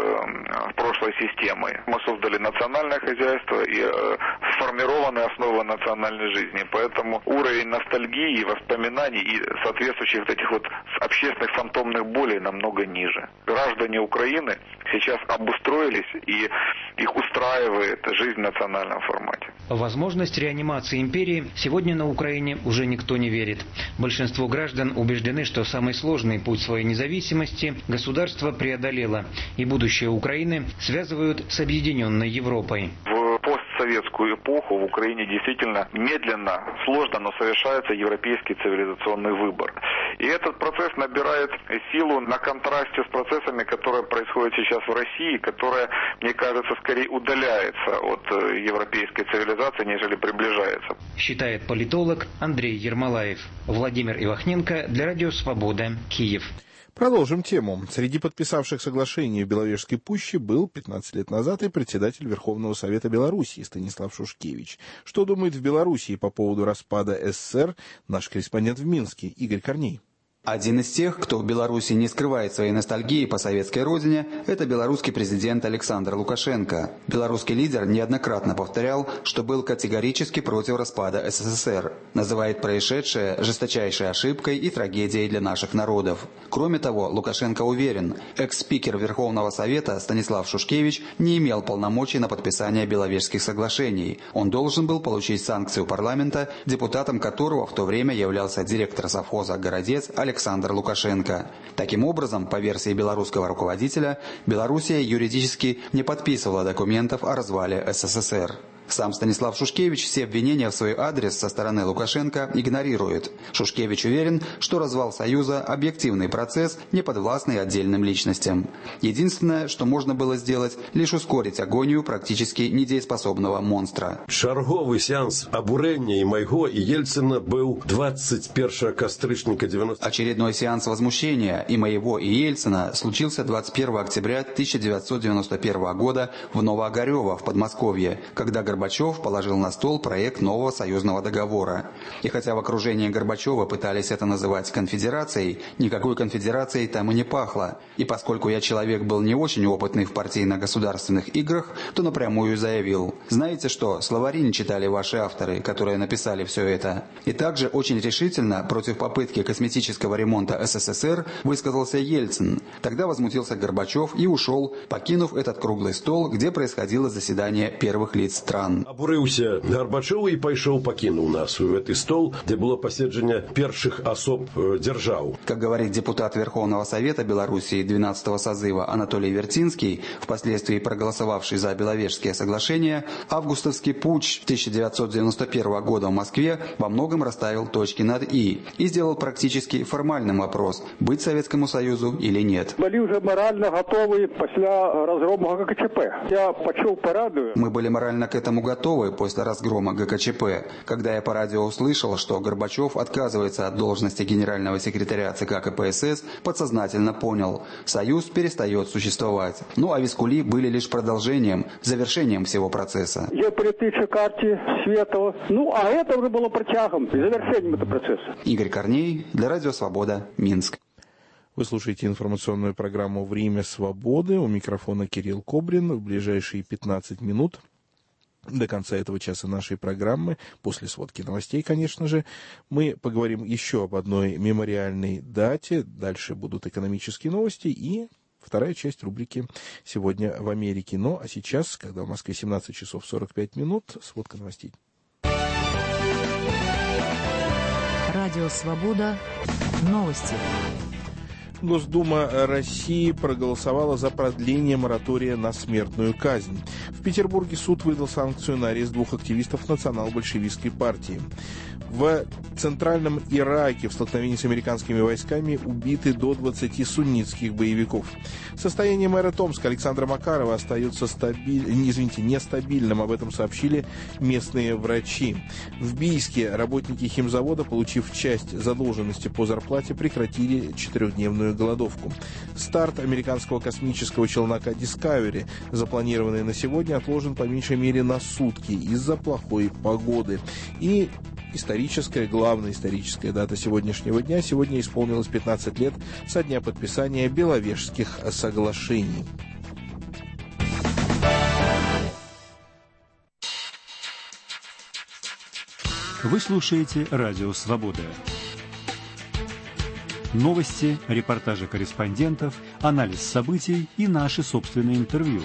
с прошлой системой. Мы создали национальное хозяйство и сформированы основы национальной жизни. Поэтому уровень ностальгии, воспоминаний и соответствующих вот этих вот общественных фантомных болей намного ниже. Граждане Украины сейчас обустроились, и их устраивает жизнь в национальном формате. В возможность реанимации империи сегодня на Украине уже никто не верит. Большинство граждан убеждены, что самый сложный путь своей независимости государство преодолело, и будущее Украины связывают с объединенной Европой. В постсоветскую эпоху в Украине действительно медленно, сложно, но совершается европейский цивилизационный выбор. И этот процесс набирает силу на контрасте с процессами, которые происходят сейчас в России, которая, мне кажется, скорее удаляется от европейской цивилизации, нежели приближается. Считает политолог Андрей Ермолаев. Владимир Ивахненко для Радио Свобода, Киев. Продолжим тему. Среди подписавших соглашение в Беловежской пуще был пятнадцать лет назад и председатель Верховного Совета Белоруссии Станислав Шушкевич. Что думает в Белоруссии по поводу распада СССР наш корреспондент в Минске Игорь Корней? Один из тех, кто в Беларуси не скрывает своей ностальгии по советской родине, это белорусский президент Александр Лукашенко. Белорусский лидер неоднократно повторял, что был категорически против распада СССР. Называет происшедшее жесточайшей ошибкой и трагедией для наших народов. Кроме того, Лукашенко уверен, экс-спикер Верховного Совета Станислав Шушкевич не имел полномочий на подписание Беловежских соглашений. Он должен был получить санкцию парламента, депутатом которого в то время являлся директор совхоза «Городец» Александр Александр Лукашенко. Таким образом, по версии белорусского руководителя, Белоруссия юридически не подписывала документов о развале СССР. Сам Станислав Шушкевич все обвинения в свой адрес со стороны Лукашенко игнорирует. Шушкевич уверен, что развал Союза – объективный процесс, не подвластный отдельным личностям. Единственное, что можно было сделать, лишь ускорить агонию практически недееспособного монстра. Шарговый сеанс обурения и майго, и Ельцина был двадцать первого кастрычника девяносто... Очередной сеанс возмущения и моего, и Ельцина случился двадцать первого октября тысяча девятьсот девяносто первого года в Новоогарево в Подмосковье, когда Горбачев положил на стол проект нового союзного договора. И хотя в окружении Горбачева пытались это называть конфедерацией, никакой конфедерацией там и не пахло. И поскольку я человек был не очень опытный в партийно-государственных играх, то напрямую заявил: знаете что, словари не читали ваши авторы, которые написали все это. И также очень решительно против попытки косметического ремонта СССР высказался Ельцин. Тогда возмутился Горбачев и ушел, покинув этот круглый стол, где происходило заседание первых лиц стран. Абурыўся Горбачёў и пайшоў пакінуў нас в этот стол, где было паседжанне першых особ держав. Как говорит депутат Верховного Совета Белоруссии двенадцатого созыва Анатолий Вертинский, впоследствии проголосовавший за Беловежские соглашения, августовский путч тысяча девятьсот девяносто первого года в Москве во многом расставил точки над «и» и сделал практически формальным вопрос, быть Советскому Союзу или нет. Были уже морально готовы после разгрома ГКЧП. Я почел по радио. Мы были морально к этому готовы после разгрома ГКЧП, когда я по радио услышал, что Горбачев отказывается от должности генерального секретаря ЦК КПСС, подсознательно понял – Союз перестает существовать. Ну а Вискули были лишь продолжением, завершением всего процесса. Геополитической карте света. Ну а это уже было протягом и завершением этого процесса. Игорь Корней для Радио Свобода, Минск. Вы слушаете информационную программу «Время свободы». У микрофона Кирилл Кобрин. В ближайшие пятнадцать минут до конца этого часа нашей программы, после сводки новостей, конечно же, мы поговорим еще об одной мемориальной дате. Дальше будут экономические новости и вторая часть рубрики «Сегодня в Америке». Ну, а сейчас, когда в Москве семнадцать часов сорок пять минут, сводка новостей. Радио «Свобода». Новости. Госдума России проголосовала за продление моратория на смертную казнь. В Петербурге суд выдал санкцию на арест двух активистов национал-большевистской партии. В центральном Ираке в столкновении с американскими войсками убиты до двадцати суннитских боевиков. Состояние мэра Томска Александра Макарова остается стабиль... извините, нестабильным. Об этом сообщили местные врачи. В Бийске работники химзавода, получив часть задолженности по зарплате, прекратили четырехдневную голодовку. Старт американского космического челнока Discovery, запланированный на сегодня, отложен по меньшей мере на сутки из-за плохой погоды. И историческая, главная историческая дата сегодняшнего дня. Сегодня исполнилось пятнадцать лет со дня подписания Беловежских соглашений. Вы слушаете «Радио Свобода». Новости, репортажи корреспондентов, анализ событий и наши собственные интервью.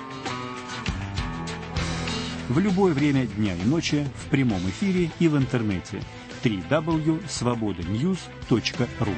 В любое время дня и ночи, в прямом эфире и в интернете. дабл ю дабл ю дабл ю точка свобода ньюс точка ру.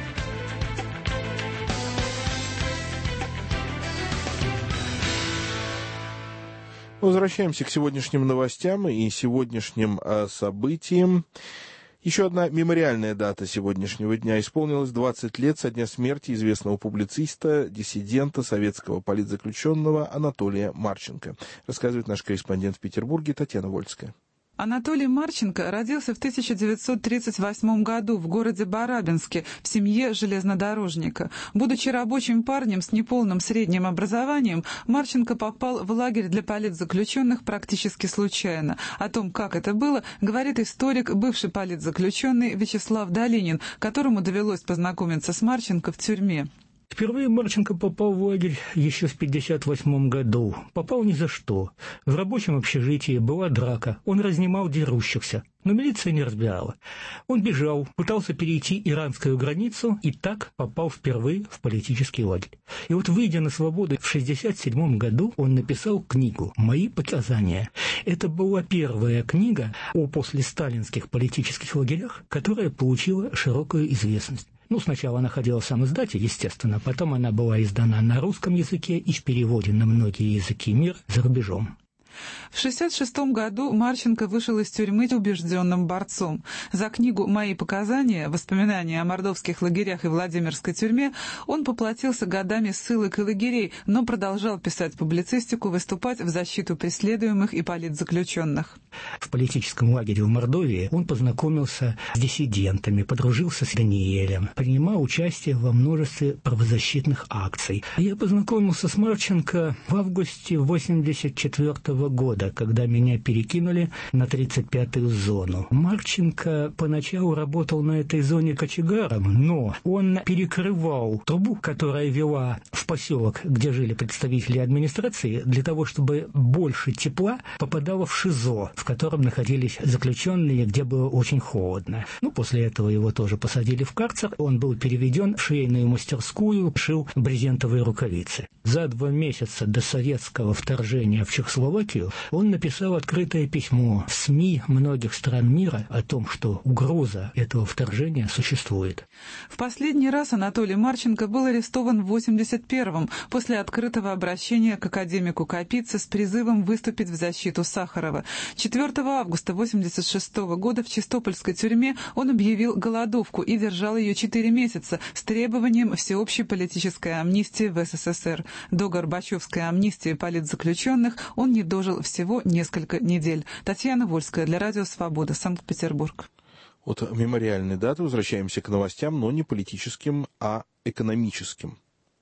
Возвращаемся к сегодняшним новостям и сегодняшним а, событиям. Еще одна мемориальная дата сегодняшнего дня. Исполнилось двадцать лет со дня смерти известного публициста, диссидента, советского политзаключенного Анатолия Марченко. Рассказывает наш корреспондент в Петербурге Татьяна Вольская. Анатолий Марченко родился в тысяча девятьсот тридцать восьмом году в городе Барабинске в семье железнодорожника. Будучи рабочим парнем с неполным средним образованием, Марченко попал в лагерь для политзаключенных практически случайно. О том, как это было, говорит историк, бывший политзаключенный Вячеслав Долинин, которому довелось познакомиться с Марченко в тюрьме. Впервые Марченко попал в лагерь еще в пятьдесят восьмом году. Попал ни за что. В рабочем общежитии была драка. Он разнимал дерущихся. Но милиция не разбирала. Он бежал, пытался перейти иранскую границу и так попал впервые в политический лагерь. И вот, выйдя на свободу в шестьдесят седьмом году, он написал книгу «Мои показания». Это была первая книга о послесталинских политических лагерях, которая получила широкую известность. Ну, сначала она ходила в сам издатель, естественно, потом она была издана на русском языке и в переводе на многие языки мира за рубежом. В шестьдесят шестом году Марченко вышел из тюрьмы убежденным борцом. За книгу «Мои показания. Воспоминания о мордовских лагерях и Владимирской тюрьме» он поплатился годами ссылок и лагерей, но продолжал писать публицистику, выступать в защиту преследуемых и политзаключенных. В политическом лагере в Мордовии он познакомился с диссидентами, подружился с Даниэлем, принимал участие во множестве правозащитных акций. Я познакомился с Марченко в августе восемьдесят четвёртого года, когда меня перекинули на тридцать пятую зону. Марченко поначалу работал на этой зоне кочегаром, но он перекрывал трубу, которая вела в поселок, где жили представители администрации, для того, чтобы больше тепла попадало в ШИЗО, в котором находились заключенные, где было очень холодно. Ну, после этого его тоже посадили в карцер. Он был переведен в швейную мастерскую, шил брезентовые рукавицы. За два месяца до советского вторжения в Чехословакию он написал открытое письмо в СМИ многих стран мира о том, что угроза этого вторжения существует. В последний раз Анатолий Марченко был арестован в восемьдесят первом после открытого обращения к академику Капице с призывом выступить в защиту Сахарова. четвёртого августа восемьдесят шестого года в Чистопольской тюрьме он объявил голодовку и держал ее четыре месяца с требованием всеобщей политической амнистии в СССР. До Горбачевской амнистии политзаключенных он не дожил всего несколько недель. Татьяна Вольская для Радио Свобода, Санкт-Петербург. От мемориальной даты возвращаемся к новостям, но не политическим, а экономическим.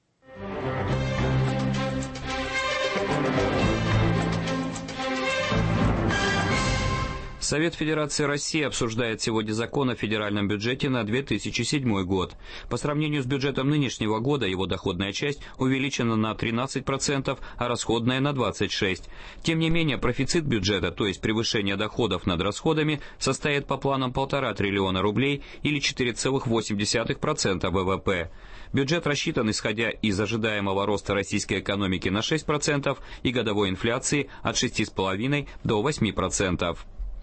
Совет Федерации России обсуждает сегодня закон о федеральном бюджете на две тысячи седьмой год. По сравнению с бюджетом нынешнего года его доходная часть увеличена на тринадцать процентов, а расходная на двадцать шесть процентов. Тем не менее, профицит бюджета, то есть превышение доходов над расходами, составит по планам полтора триллиона рублей или четыре целых восемь десятых процента ВВП. Бюджет рассчитан, исходя из ожидаемого роста российской экономики на шесть процентов и годовой инфляции от шести целых пяти десятых до восьми процентов.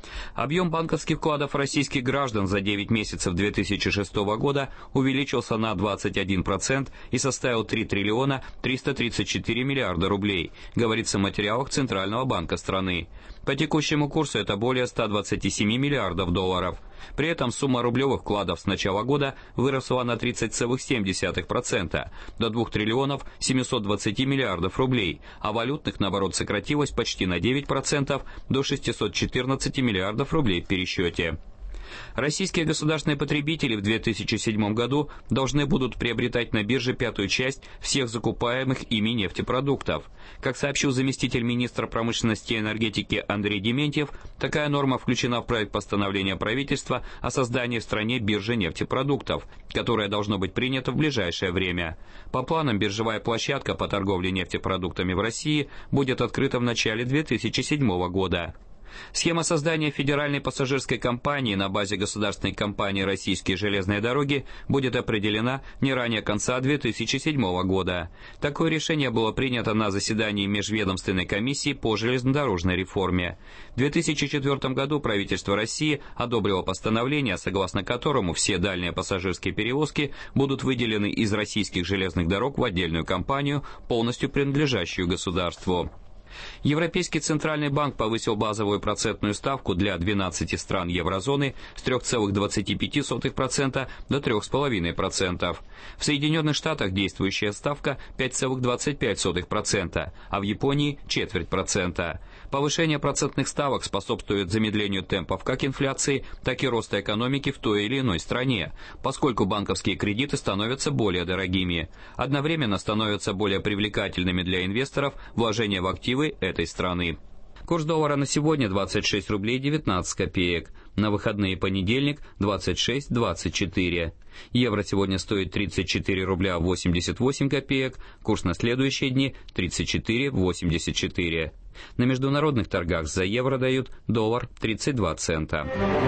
Объем банковских вкладов российских граждан за девять месяцев две тысячи шестого года увеличился на двадцать один процент и составил три триллиона триста тридцать четыре миллиарда рублей, говорится в материалах Центрального банка страны. По текущему курсу это более ста двадцати семи миллиардов долларов. При этом сумма рублевых вкладов с начала года выросла на тридцать целых семь десятых процента до двух триллионов семисот двадцати миллиардов рублей, а валютных, наоборот, сократилось почти на девять процентов до шестисот четырнадцати миллиардов рублей в пересчете. Российские государственные потребители в две тысячи седьмом году должны будут приобретать на бирже пятую часть всех закупаемых ими нефтепродуктов. Как сообщил заместитель министра промышленности и энергетики Андрей Дементьев, такая норма включена в проект постановления правительства о создании в стране биржи нефтепродуктов, которое должно быть принято в ближайшее время. По планам, биржевая площадка по торговле нефтепродуктами в России будет открыта в начале две тысячи седьмого года. Схема создания федеральной пассажирской компании на базе государственной компании «Российские железные дороги» будет определена не ранее конца две тысячи седьмого года. Такое решение было принято на заседании Межведомственной комиссии по железнодорожной реформе. В две тысячи четвёртом году правительство России одобрило постановление, согласно которому все дальние пассажирские перевозки будут выделены из российских железных дорог в отдельную компанию, полностью принадлежащую государству. Европейский центральный банк повысил базовую процентную ставку для двенадцати стран еврозоны с трёх целых двадцати пяти сотых процента до трёх целых пяти десятых процента. В Соединенных Штатах действующая ставка пять целых двадцать пять сотых процента, а в Японии четверть процента. Повышение процентных ставок способствует замедлению темпов как инфляции, так и роста экономики в той или иной стране, поскольку банковские кредиты становятся более дорогими. Одновременно становятся более привлекательными для инвесторов вложения в активы этой страны. Курс доллара на сегодня двадцать шесть рублей девятнадцать копеек. На выходные понедельник двадцать шесть двадцать четыре. Евро сегодня стоит тридцать четыре рубля восемьдесят восемь копеек. Курс на следующие дни тридцать четыре восемьдесят четыре. На международных торгах за евро дают доллар тридцать два цента.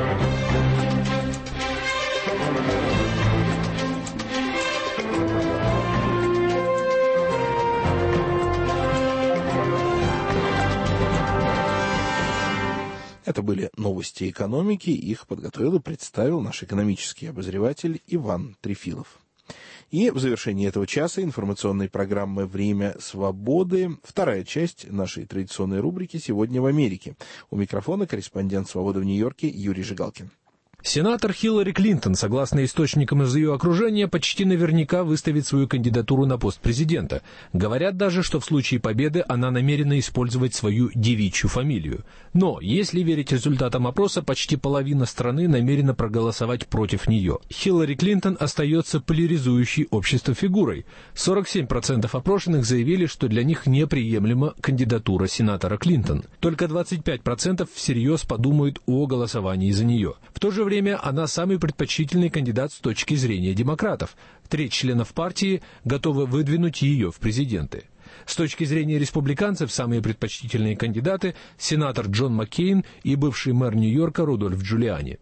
Это были новости экономики, их подготовил и представил наш экономический обозреватель Иван Трефилов. И в завершении этого часа информационной программы «Время свободы» вторая часть нашей традиционной рубрики «Сегодня в Америке». У микрофона корреспондент «Свободы» в Нью-Йорке Юрий Жигалкин. Сенатор Хиллари Клинтон, согласно источникам из ее окружения, почти наверняка выставит свою кандидатуру на пост президента. Говорят даже, что в случае победы она намерена использовать свою девичью фамилию. Но, если верить результатам опроса, почти половина страны намерена проголосовать против нее. Хиллари Клинтон остается поляризующей общество фигурой. сорок семь процентов опрошенных заявили, что для них неприемлема кандидатура сенатора Клинтон. Только двадцать пять процентов всерьез подумают о голосовании за нее. В то же время она самый предпочтительный кандидат с точки зрения демократов. Треть членов партии готовы выдвинуть ее в президенты. С точки зрения республиканцев самые предпочтительные кандидаты – сенатор Джон Маккейн и бывший мэр Нью-Йорка Рудольф Джулиани.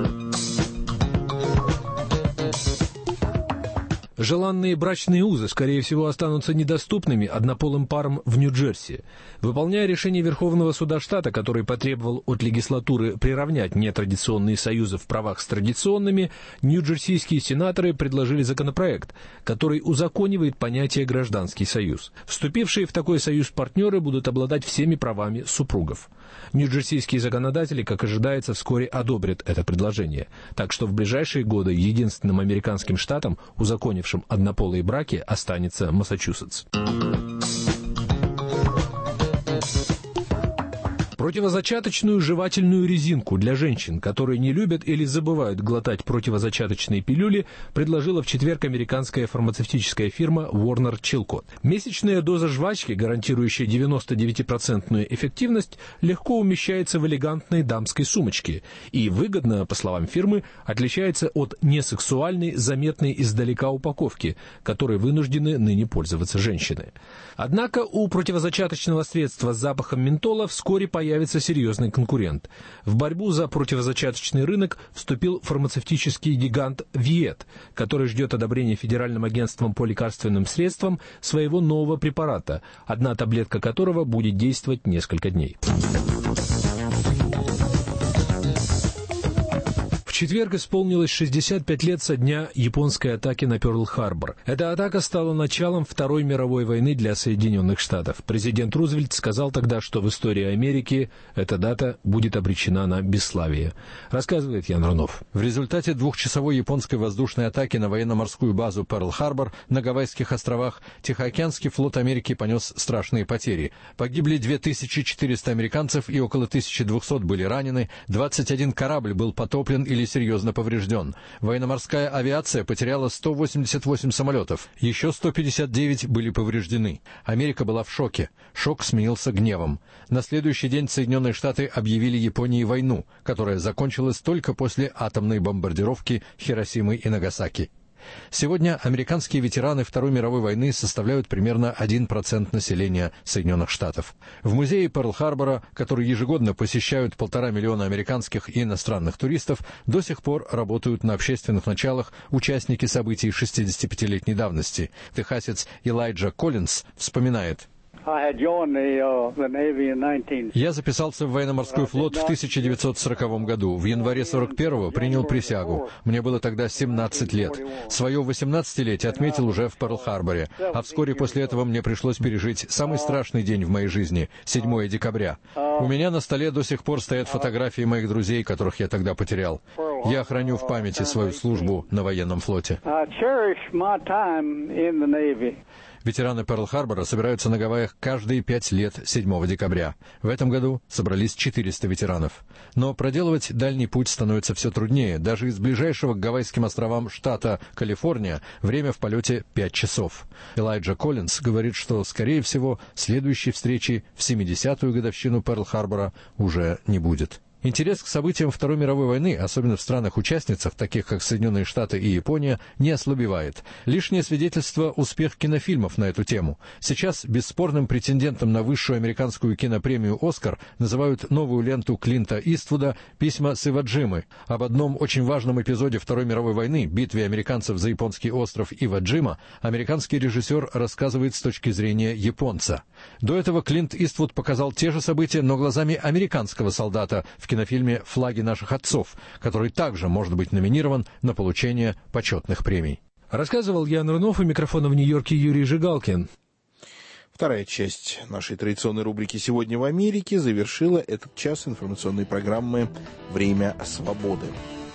Желанные брачные узы, скорее всего, останутся недоступными однополым парам в Нью-Джерси. Выполняя решение Верховного суда штата, который потребовал от легислатуры приравнять нетрадиционные союзы в правах с традиционными, нью-джерсийские сенаторы предложили законопроект, который узаконивает понятие «гражданский союз». Вступившие в такой союз партнеры будут обладать всеми правами супругов. Нью-джерсийские законодатели, как ожидается, вскоре одобрят это предложение. Так что в ближайшие годы единственным американским штатом, узаконившим однополые браки, останется Массачусетс. Противозачаточную жевательную резинку для женщин, которые не любят или забывают глотать противозачаточные пилюли, предложила в четверг американская фармацевтическая фирма Warner Chilcott. Месячная доза жвачки, гарантирующая девяносто девять процентов эффективность, легко умещается в элегантной дамской сумочке и выгодно, по словам фирмы, отличается от несексуальной, заметной издалека упаковки, которой вынуждены ныне пользоваться женщины. Однако у противозачаточного средства с запахом ментола вскоре появится появится серьезный конкурент. В борьбу за противозачаточный рынок вступил фармацевтический гигант Виет, который ждет одобрения Федеральным агентством по лекарственным средствам своего нового препарата, одна таблетка которого будет действовать несколько дней. четверг исполнилось шестьдесят пять лет со дня японской атаки на Пёрл-Харбор. Эта атака стала началом Второй мировой войны для Соединенных Штатов. Президент Рузвельт сказал тогда, что в истории Америки эта дата будет обречена на бесславие. Рассказывает Ян Рунов. В результате двухчасовой японской воздушной атаки на военно-морскую базу Пёрл-Харбор на Гавайских островах Тихоокеанский флот Америки понес страшные потери. Погибли две тысячи четыреста американцев и около тысячи двухсот были ранены, двадцать один корабль был потоплен или серьезно поврежден. Военно-морская авиация потеряла сто восемьдесят восемь самолетов, еще сто пятьдесят девять были повреждены. Америка была в шоке. Шок сменился гневом. На следующий день Соединенные Штаты объявили Японии войну, которая закончилась только после атомной бомбардировки Хиросимы и Нагасаки. Сегодня американские ветераны Второй мировой войны составляют примерно один процент населения Соединенных Штатов. В музее Пёрл-Харбора, который ежегодно посещают полтора миллиона американских и иностранных туристов, до сих пор работают на общественных началах участники событий шестидесятипятилетней давности. Техасец Элайджа Коллинз вспоминает: «Я записался в военно-морской флот в тысяча девятьсот сороковом году. В январе сорок первого принял присягу. Мне было тогда семнадцать лет. Свое восемнадцатилетие отметил уже в Пёрл-Харборе. А вскоре после этого мне пришлось пережить самый страшный день в моей жизни — седьмое декабря. У меня на столе до сих пор стоят фотографии моих друзей, которых я тогда потерял. Я храню в памяти свою службу на военном флоте». Ветераны Пёрл-Харбора собираются на Гавайях каждые пять лет седьмого декабря. В этом году собрались четыреста ветеранов. Но проделывать дальний путь становится все труднее. Даже из ближайшего к Гавайским островам штата Калифорния время в полете пять часов. Элайджа Коллинз говорит, что, скорее всего, следующей встречи в семидесятую годовщину Пёрл-Харбора уже не будет. Интерес к событиям Второй мировой войны, особенно в странах-участницах, таких как Соединенные Штаты и Япония, не ослабевает. Лишнее свидетельство — успех кинофильмов на эту тему. Сейчас бесспорным претендентом на высшую американскую кинопремию «Оскар» называют новую ленту Клинта Иствуда «Письма с Иваджимы». Об одном очень важном эпизоде Второй мировой войны — битве американцев за японский остров Иваджима — американский режиссер рассказывает с точки зрения японца. До этого Клинт Иствуд показал те же события, но глазами американского солдата в кинофильме «Флаги наших отцов», который также может быть номинирован на получение почетных премий. Рассказывал Ян Рунов, у микрофона в Нью-Йорке Юрий Жигалкин. Вторая часть нашей традиционной рубрики «Сегодня в Америке» завершила этот час информационной программы «Время свободы».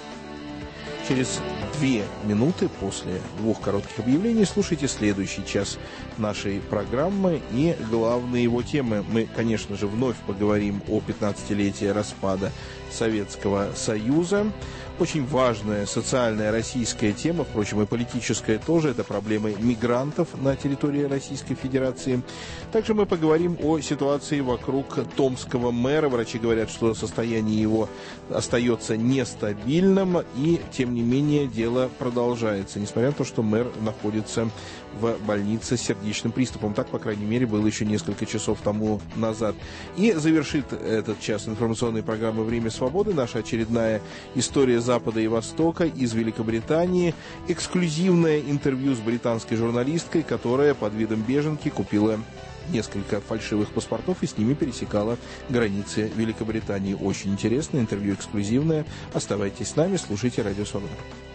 Через две минуты после двух коротких объявлений слушайте следующий час нашей программы и главные его темы. Мы, конечно же, вновь поговорим о пятнадцатилетии распада Советского Союза. Очень важная социальная российская тема, впрочем, и политическая тоже, это проблемы мигрантов на территории Российской Федерации. Также мы поговорим о ситуации вокруг томского мэра. Врачи говорят, что состояние его остается нестабильным, и, тем не менее, дело продолжается, несмотря на то, что мэр находится в больнице с сердечным приступом. Так, по крайней мере, было еще несколько часов тому назад. И завершит этот час информационной программы «Время свободы» наша очередная история Запада и Востока из Великобритании. Эксклюзивное интервью с британской журналисткой, которая под видом беженки купила несколько фальшивых паспортов и с ними пересекала границы Великобритании. Очень интересное интервью, эксклюзивное. Оставайтесь с нами, слушайте Радио Свобода.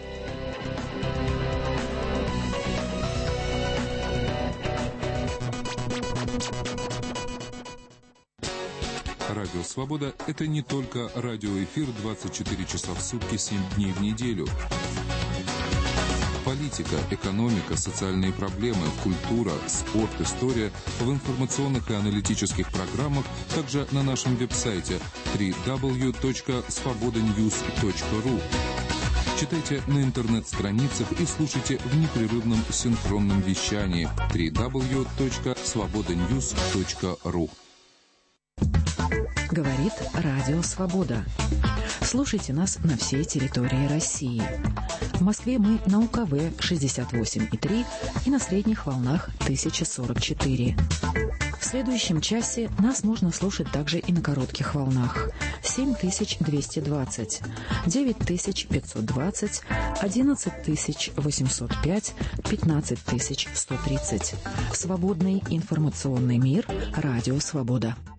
Радио «Свобода» — это не только радиоэфир двадцать четыре часа в сутки, семь дней в неделю. Политика, экономика, социальные проблемы, культура, спорт, история в информационных и аналитических программах, также на нашем веб-сайте дабл ю дабл ю дабл ю точка свобода ньюс точка ру. Читайте на интернет-страницах и слушайте в непрерывном синхронном вещании дабл ю дабл ю дабл ю точка свобода ньюс точка ру. Говорит Радио Свобода. Слушайте нас на всей территории России. В Москве мы на У К В шестьдесят восемь и три и на средних волнах тысяча сорок четыре. В следующем часе нас можно слушать также и на коротких волнах. семь тысяч двести двадцать, девять тысяч пятьсот двадцать, одиннадцать тысяч восемьсот пять, пятнадцать тысяч сто тридцать. Свободный информационный мир. Радио Свобода.